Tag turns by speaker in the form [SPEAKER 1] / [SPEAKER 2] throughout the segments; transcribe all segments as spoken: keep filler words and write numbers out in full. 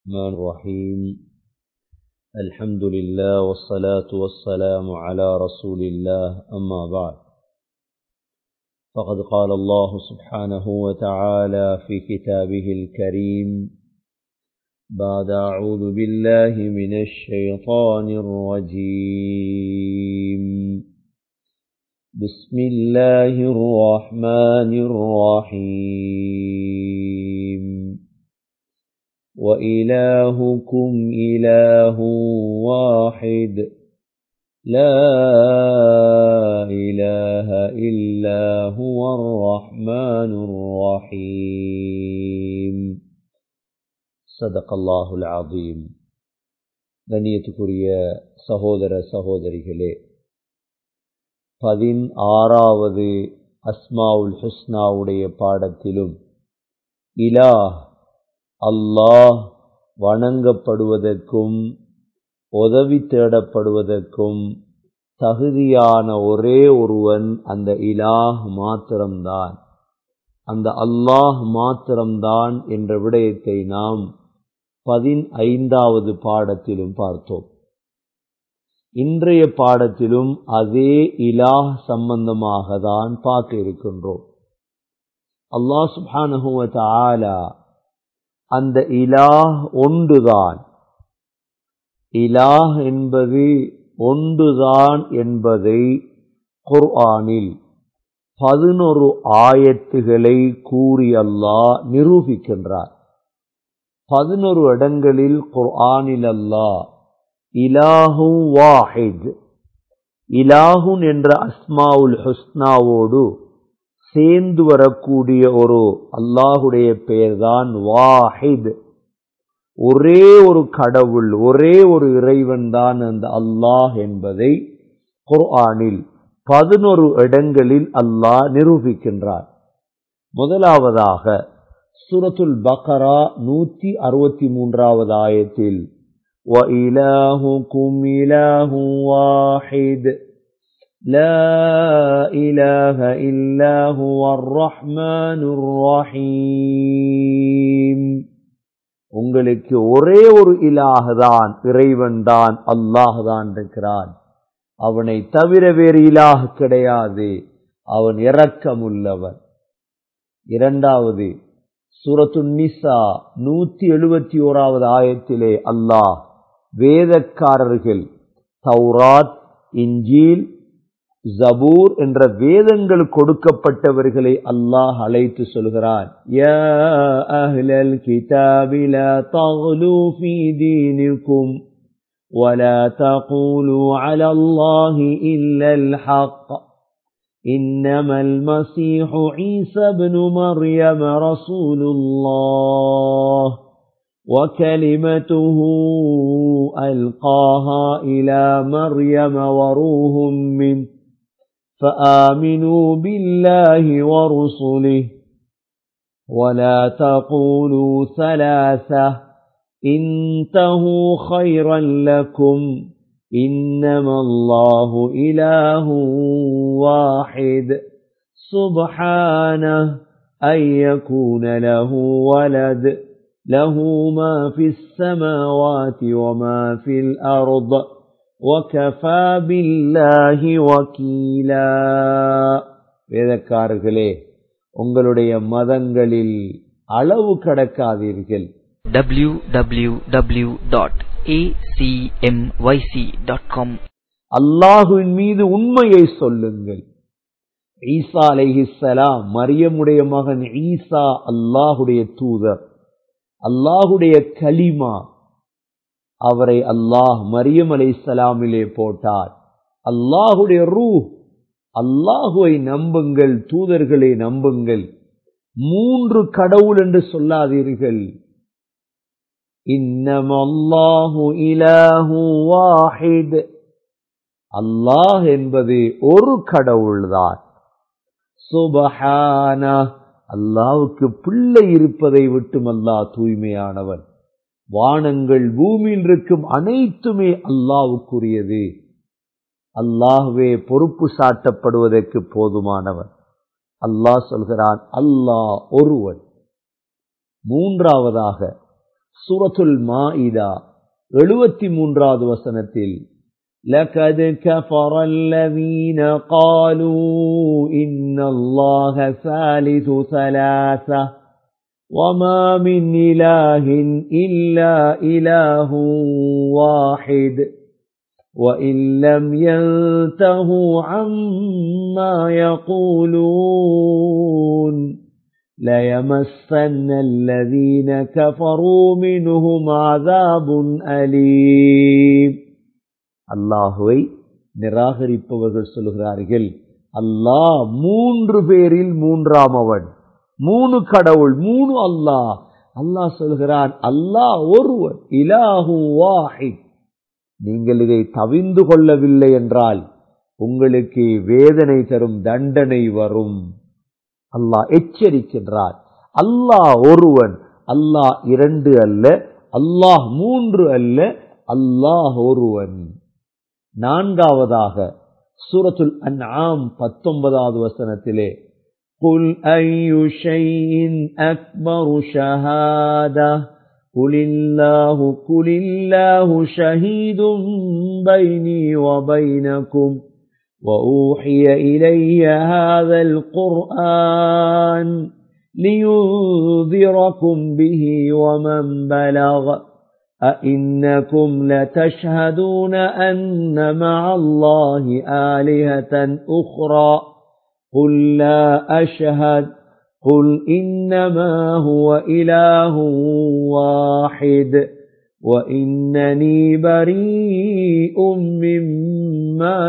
[SPEAKER 1] الرحمن الرحيم الحمد لله والصلاة والسلام على رسول الله أما بعد فقد قال الله سبحانه وتعالى في كتابه الكريم بعد أعوذ بالله من الشيطان الرجيم بسم الله الرحمن الرحيم وإلهكم إله واحد لا إله إلا هو الرحمن الرحيم صدق الله العظيم. கண்ணியத்துக்குரிய சகோதர சகோதரிகளே, பதினாறாவது அஸ்மாவுல் ஹுஸ்னாவுடைய பாடத்திலும் இலாஹ் அல்லாஹ் வணங்கப்படுவதற்கும் உதவி தேடப்படுவதற்கும் தகுதியான ஒரே ஒருவன் அந்த இலாஹ் மாத்திரம்தான், அந்த அல்லாஹ் மாத்திரம்தான் என்ற விடயத்தை நாம் பதினைந்தாவது பாடத்திலும் பார்த்தோம். இன்றைய பாடத்திலும் அதே இலாஹ் சம்பந்தமாக தான் பார்க்க இருக்கின்றோம். அல்லாஹ் சுப்ஹானஹு வ தஆலா அந்த இலாஹ் ஒன்றுதான், இலாஹ் என்பது ஒன்றுதான் என்பதை குர்ஆனில் பதினொரு ஆயத்துகளை கூறி அல்லாஹ் நிரூபிக்கின்றார். பதினொரு இடங்களில் குர்ஆனில் அல்லாஹ் இலாஹு வாஹித், இலாஹுன் என்ற அஸ்மாவுல் ஹுஸ்னாவோடு சேர்ந்து வரக்கூடிய ஒரு அல்லாஹுடைய பெயர்தான் வாஹித். ஒரே ஒரு கடவுள், ஒரே ஒரு இறைவன் தான் அந்த அல்லாஹ் என்பதை குர்ஆனில் பதினொரு இடங்களில் அல்லாஹ் நிரூபிக்கின்றார். முதலாவதாக சூரத்துல் பக்ரா நூற்றி அறுபத்தி மூன்றாவது ஆயத்தில் وَإِلَٰهُكُمْ إِلَٰهٌ وَاحِدٌ لَا إِلَٰهَ إِلَّا هُوَ الرَّحْمَنُ الرَّحِيمُ. உங்களுக்கு ஒரே ஒரு இலாஹ் தான், இறைவன் தான், அல்லாஹ் தான் இருக்கிறான். அவனை தவிர வேறு இலாஹ் கிடையாது. அவன் இரக்கமுள்ளவன். இரண்டாவது சூரத்துன் நிசா நூற்றி எழுபத்தி ஓராவது ஆயத்திலே அல்லாஹ் வேதக்காரர்கள் தௌராத், இன்ஜீல், ஜபூர் என்ற வேதங்கள் கொடுக்கப்பட்டவர்களை அல்லாஹ் அழைத்து சொல்கிறான். யா அஹ்லல் கிதாபி லா தக்லூ ஃபீ தீனிக்கும் வலா தகூலு அலல்லாஹி இல்லல் ஹக் இன்னமல் மஸீஹு ஈஸா இப்னு மர்யம் ரசூலுல்லாஹ் وكلمته ألقاها إلى مريم وروح منه فآمنوا بالله ورسله ولا تقولوا ثلاثة انتهوا خيرا لكم إنما الله إله واحد سبحانه أن يكون له ولد له ما في السماوات وما في الأرض وكفى بالله وكيلا. வேதக்காரர்களே, உங்களுடைய மதங்களில் அளவு கடக்காதீர்கள்.
[SPEAKER 2] W W W dot A C M Y C dot com.
[SPEAKER 1] அல்லாஹுவின் மீது உண்மையை சொல்லுங்கள். ஈசா அலைஹிஸ்ஸலாம், மரியமுடைய மகன் ஈசா அல்லாஹுடைய தூதர், அல்லாஹுடைய கலிமா. அவரை அல்லாஹ் மரியம் அலைஹிஸ்ஸலாமிலே போட்டார். அல்லாஹுடைய ரூஹ். அல்லாஹுவை நம்புங்கள், தூதர்களை நம்புங்கள். மூன்று கடவுள் என்று சொல்லாதீர்கள். இன்னமல்லாஹு இலாஹு வாஹித். அல்லாஹ் என்பது ஒரு கடவுள்தான். சுப்ஹானஹு, அல்லாஹ்வுக்கு பிள்ளை இருப்பதை விட்டும் அல்லாஹ் தூய்மையானவன். வானங்கள் பூமியில் இருக்கும் அனைத்துமே அல்லாஹ்வுக்குரியது. அல்லாஹ்வே பொறுப்பு சாட்டப்படுவதற்கு போதுமானவன். அல்லாஹ் சொல்கிறான், அல்லாஹ் ஒருவன். மூன்றாவதாக சூரத்துல் மாஇதா எழுபத்தி மூன்றாவது வசனத்தில் لقد كفر الذين قالوا إن الله ثالث ثلاثة وما من إله إلا إله واحد وإن لم ينتهوا عما يقولون ليمسن الذين كفروا منهم عذاب أليم. அல்லாஹுவை நிராகரிப்பவர்கள் சொல்கிறார்கள், அல்லாஹ் மூன்று பேரில் மூன்றாம் அவன், மூணு கடவுள், மூணு அல்லாஹ். அல்லாஹ் சொல்கிறான், அல்லாஹ் ஒருவன், இலாஹு வாஹித். நீங்கள் இதை தவிந்து கொள்ளவில்லை என்றால் உங்களுக்கு வேதனை தரும் தண்டனை வரும். அல்லாஹ் எச்சரிக்கின்றார். அல்லாஹ் ஒருவன், அல்லாஹ் இரண்டு அல்ல, அல்லாஹ் மூன்று அல்ல, அல்லாஹ் ஒருவன். நான்காவதாக சூரத்துல் அன்ஆம் பத்தொன்பதாவது வசனத்திலே குல் அய்யு ஷைஇன் அக்பரு ஷஹாதா குலில்லாஹு குலில்லாஹு ஷஹீதும் பைனி வ பைனகும் وأوحي إلي هذا القرآن لينذركم به ومن بلغ أئنكم لتشهدون أن مع الله آلهة أخرى قل لا أشهد قل إنما هو إله واحد وإنني بريء مما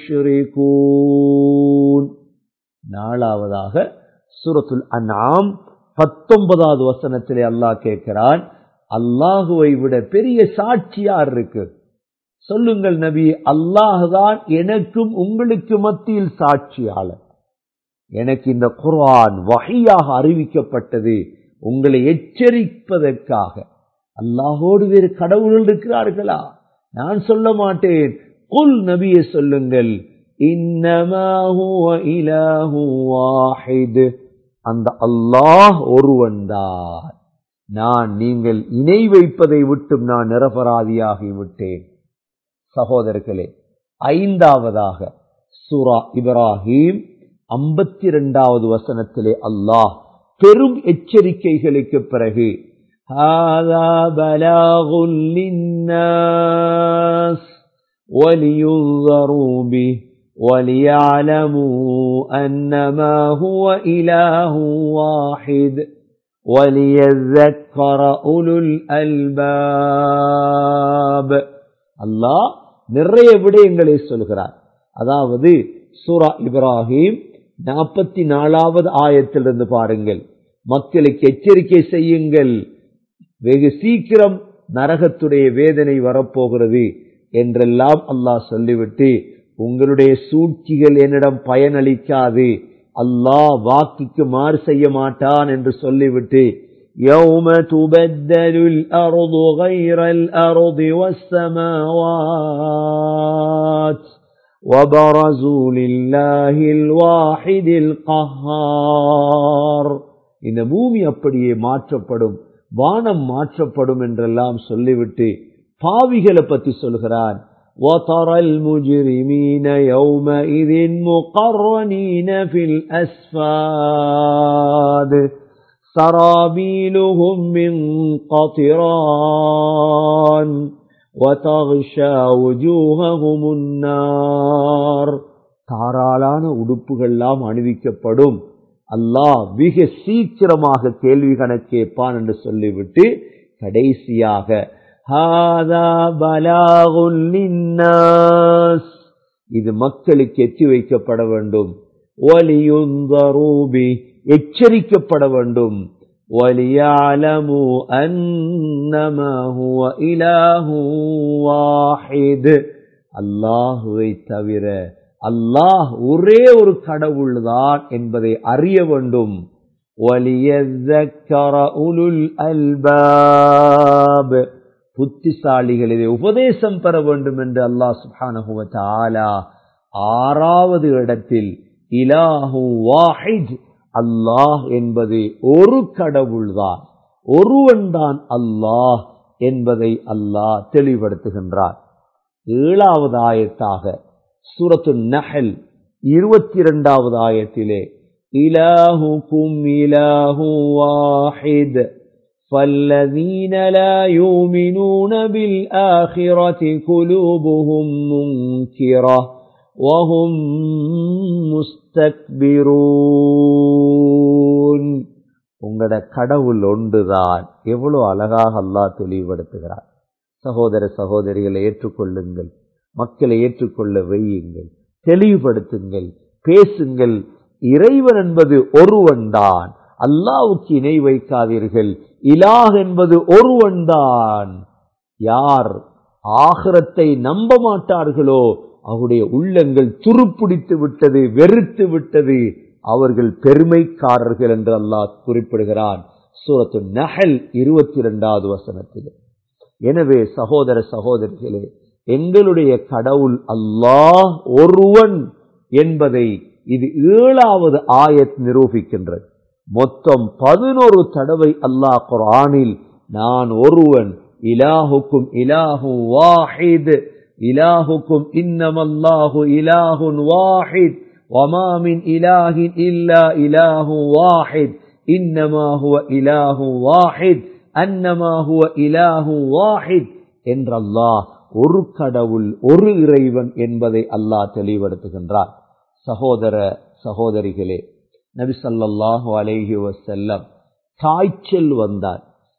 [SPEAKER 1] تشركون. நாலாவதாக சூரத்துல் அன்ஆம் பத்தொன்பதாவது வசனத்திலே அல்லாஹ் கேட்கிறான், அல்லாஹுவை விட பெரிய சாட்சி யார் இருக்கு? சொல்லுங்கள் நபி, அல்லாஹ்தான் எனக்கும் உங்களுக்கு மத்தியில் சாட்சியாளர். எனக்கு இந்த குர்ஆன் வஹீயாக அறிவிக்கப்பட்டது உங்களை எச்சரிப்பதற்காக. அல்லாஹோடு வேறு கடவுள்கள் இருக்கிறார்களா? நான் சொல்ல மாட்டேன். குல் நபியே சொல்லுங்கள், இன்னமா ஹுவ இலாஹு வாஹித், அந்த அல்லாஹ் ஒருவன்தான். நான் நீங்கள் இணை வைப்பதை விட்டும் நான் நிரபராதியாகி விட்டேன். சகோதரர்களே, ஐந்தாவதாக சூரா இப்ராஹிம் ஐம்பத்தி இரண்டாவது வசனத்திலே அல்லாஹ் பெரும் எச்சரிக்கைகளுக்கு பிறகு ஹாதா பலாகுல் லின்னாஸ் வலியுன்ஸரு பிஹி வலியஅலமு அன்னமா ஹுவ இலாஹு வாஹித் وَلِيَذَّكَّرَ أُولُو الْأَلْبَابِ. அல்லாஹ் நிறைய விடயங்களை சொல்கிறார். அதாவது சூரா இப்ராஹிம் நாற்பத்தி நாலாவது ஆயத்திலிருந்து பாருங்கள், மக்களுக்கு எச்சரிக்கை செய்யுங்கள், வெகு சீக்கிரம் நரகத்துடைய வேதனை வரப்போகிறது என்றெல்லாம் அல்லாஹ் சொல்லிவிட்டு, உங்களுடைய சூழ்ச்சிகள் என்னிடம் பயனளிக்காது, அல்லாஹ் வாக்குக்கு மாறு செய்ய மாட்டான் என்று சொல்லிவிட்டு, يَوْمَ تُبَدَّلُ الْأَرْضُ غَيْرَ الْأَرْضِ وَالسَّمَاوَاتُ وَبَرَزُوا لِلَّهِ الْوَاحِدِ الْقَهَّارِ. இந்த பூமி அப்படியே மாற்றப்படும், வானம் மாற்றப்படும் என்றெல்லாம் சொல்லிவிட்டு பாவிகளை பற்றி சொல்கிறான். وَتَرَى الْمُجْرِمِينَ يَوْمَئِذٍ مُقَرَّنِينَ فِي الْأَصْفَادِ سَرَابِيلُهُم مِّن قَطِرَانٍ وَتَغْشَى وُجُوهَهُمُ النَّارُ. தாராளான உடுப்புகள்லாம் அணிவிக்கப்படும். அல்லாஹ் மிக சீக்கிரமாக கேள்வி கணக்கு கேட்பான் என்று சொல்லிவிட்டு கடைசியாக ஹாதா பலாகுல் லின்னாஸ், இது மக்களுக்கு எத்தி வைக்கப்பட வேண்டும். வலியுன்ஸரு பிஹி, எச்சரிக்கப்பட வேண்டும். வலியஅலமு அன்னமா ஹுவ இலாஹு வாஹித், அல்லாஹுவை தவிர அல்லாஹ் ஒரே ஒரு கடவுள் தான் என்பதை அறிய வேண்டும். வலியذكر உலுல் அல்பாப், புத்திசாலிகள் இதை உபதேசம் பெற வேண்டும் என்று அல்லாஹ் சுப்ஹானஹு வ தஆலா ஆறாவது இடத்தில் இலாஹு வாஹித், அல்லாஹ் என்பது ஒரு கடவுள்தான், ஒருவன் தான் அல்லாஹ் என்பதை அல்லாஹ் தெளிவுபடுத்துகின்றார். ஏழாவது ஆயத்தாக சூரத்து நஹல் இருபத்தி இரண்டாவது ஆயத்திலே இலாஹுக்கும் இலாஹு வாஹித் فالذين لا يؤمنون بالآخرة قلوبهم منكرة وهم مستكبرون. உங்களோட கடவுள் ஒன்றுதான். எவ்வளவு அழகாக அல்லாஹ் தெளிவுபடுத்துகிறார். சகோதர சகோதரிகளை ஏற்றுக்கொள்ளுங்கள், மக்களை ஏற்றுக்கொள்ள வையுங்கள், தெளிவுபடுத்துங்கள், பேசுங்கள். இறைவன் என்பது ஒருவன் தான், அல்லாஹ்வுக்கு இணை வைக்காதீர்கள். இலாஹ் என்பது ஒருவன் தான். யார் ஆகிரத்தை நம்ப மாட்டார்களோ அவருடைய உள்ளங்கள் துருப்பிடித்து விட்டது, வெறுத்து விட்டது, அவர்கள் பெருமைக்காரர்கள் என்று அல்லாஹ் குறிப்பிடுகிறான் சூரத்து நஹல் இருபத்தி இரண்டாவது வசனத்தில். எனவே சகோதர சகோதரிகளே, எங்களுடைய கடவுள் அல்லாஹ் ஒருவன் என்பதை இது ஏழாவது ஆயத் நிரூபிக்கின்றது. மொத்தம் பதினோரு தடவை அல்லாஹ் குர்ஆனில் நான் ஒருவன், இலாஹுக்கும் இலாஹு வாஹித், இலாஹுக்கும் இன்னமல்லாஹு இலாஹுன் வாஹித் வமா மின் இலாஹின் இல்லா இலாஹு வாஹித் இன்னமா ஹுவ இலாஹு வாஹித் அன்னமா ஹுவ இலாஹு வாஹித் என்ற அல்லாஹ் ஒரு கடவுள், ஒரு இறைவன் என்பதை அல்லாஹ் தெளிவுபடுத்துகின்றார். சகோதர சகோதரிகளே, நபி ஸல்லல்லாஹு அலைஹி வஸல்லம் காய்ச்சல் வந்தால்,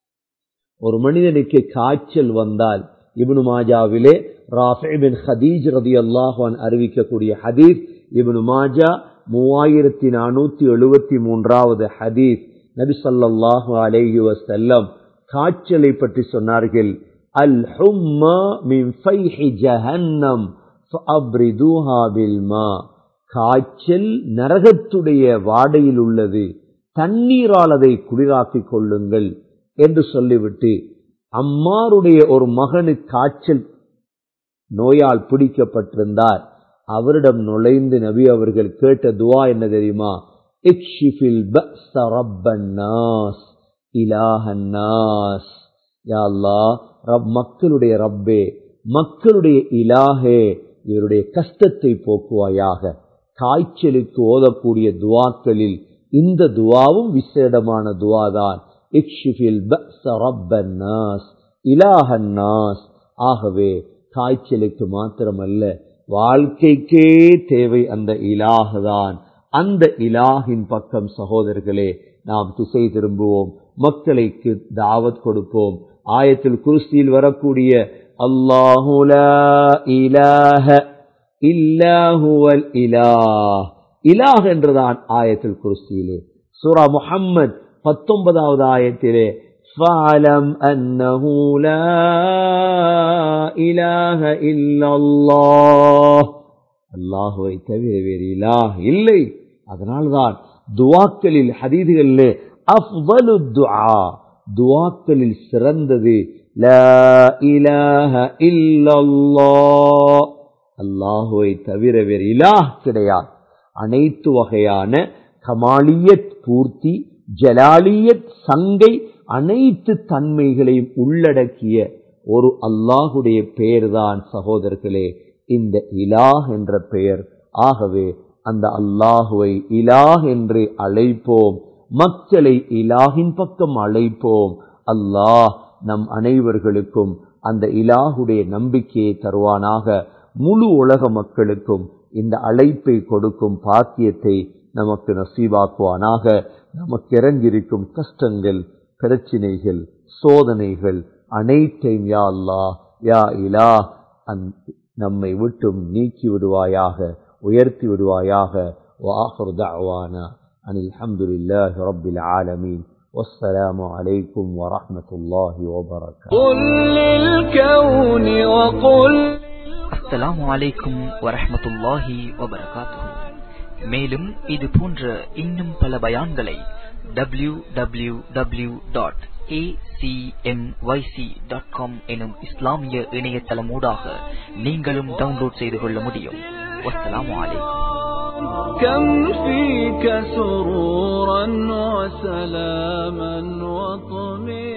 [SPEAKER 1] ஒரு மனிதனுக்கு காய்ச்சல் வந்தால், இப்னு மாஜாவிலே ராஃபி பின் ஹதீஜ் ரலியல்லாஹு அன்ஹு அறிவிக்கக்கூடிய ஹதீஸ், இப்னு மாஜா மூவாயிரத்தி நானூத்தி எழுபத்தி மூன்றாவது ஹதீஸ். நபி ஸல்லல்லாஹு அலைஹி வஸல்லம் காய்ச்சலை பற்றி சொன்னார்கள். அல் ஹும்மா மின் ஃபைஹி ஜஹன்னம் ஃபஅப்ரிதுஹா பில்மா. காய்ச்சல் நரகத்துடைய வாடையில் உள்ளது, தண்ணீரால் அதை குளிராக்கிக் கொள்ளுங்கள் என்று சொல்லிவிட்டு, அம்மாருடைய ஒரு மகனுக்கு காய்ச்சல் நோயால் பிடிக்கப்பட்டிருந்தார். அவரிடம் நுழைந்து நபி அவர்கள் கேட்ட துவா என்ன தெரியுமா? இக்ஷிஃபில் பஅஸ ரப்பன் நாஸ் இலாஹன் நாஸ். யா அல்லாஹ், ரப் மக்களுடைய ரப்பே, மக்களுடைய இலாஹே, இவருடைய கஷ்டத்தை போக்குவாயாக. காய்ச்சலுக்கு ஓதக்கூடிய துவாக்களில் இந்த துவாவும் விசேடமான துவாதான். இக்ஷிஃபில் பஅஸ ரப்பன் நாஸ் இலாஹன் நாஸ். ஆகவே காய்ச்சலுக்கு மாத்திரமல்ல, வாழ்க்கைக்கே தேவை அந்த இலாஹ் தான். அந்த இலாஹின் பக்கம் சகோதரர்களே நாம் திசை திரும்புவோம், மக்களுக்கு தாவத் கொடுப்போம். ஆயத்துல் குர்சியில் வரக்கூடிய அல்லாஹு லா இலாஹ இல்லா ஹுவல் இலாஹ், இலாஹ் என்றுதான் ஆயத்துல் குர்சியிலே. சூரா முஹம்மத் பத்தொன்பதாவது ஆயத்திலே فَعَلَمْ أَنَّهُ لَا إِلَهَ إِلَّا اللَّهُ, அல்லாஹ்வை தவிர வேறு இலாஹ் இல்லை. அதனால்தான் துஆக்களில் ஹதீதுகளிலே அஃதலு துஆ, துஆக்களில் சிறந்தது லா இலாஹ இல்லல்லாஹ், அல்லாஹ்வை தவிர வேறு இலாஹ் கிடையாது. அனைத்து வகையான கமாலியத் பூர்த்தி, ஜலாலியத் சங்கை, அனைத்து தன்மைகளையும் உள்ளடக்கிய ஒரு அல்லாஹுடைய பெயர்தான் சகோதரர்களே இந்த இலாஹ் என்ற பெயர். ஆகவே அந்த அல்லாஹுவை இலாஹ் என்று அழைப்போம், மக்களை இலாஹின் பக்கம் அழைப்போம். அல்லாஹ் நம் அனைவர்களுக்கும் அந்த இலாஹுடைய நம்பிக்கையை தருவானாக. முழு உலக மக்களுக்கும் இந்த அழைப்பை கொடுக்கும் பாக்கியத்தை நமக்கு நசீபாக்குவானாக. நமக்கு இறங்கியிருக்கும் கஷ்டங்கள், பிரச்சினைகள், சோதனைகள் அனைத்தையும் யா அல்லாஹ் யா இலாஹ் நம்மை விட்டும் நீக்கி விடுவாயாக, உயர்த்தி விடுவாயாக. வஆகிரு தஅவானா அனில் ஹம்துலில்லாஹி ரப்பில் ஆலமீன். வஸ்ஸலாமு அலைக்கும் வரஹ்மத்துல்லாஹி வபரகாத்துஹு. குல் லில் கௌனி வகுல்.
[SPEAKER 2] அஸ்ஸலாமு அலைக்கும் வரஹ்மத்துல்லாஹி வபரகாத்துஹு. மேலும் இது போன்ற இன்னும் பல பயான்களை W W W dot A C M Y C dot com எனும் இஸ்லாமிய இணையதளமூடாக நீங்களும் டவுன்லோட் செய்து கொள்ள முடியும். வஸ்ஸலாமு அலைக்கும்.
[SPEAKER 3] كم فيك سرورا وسلاما وطمئنانا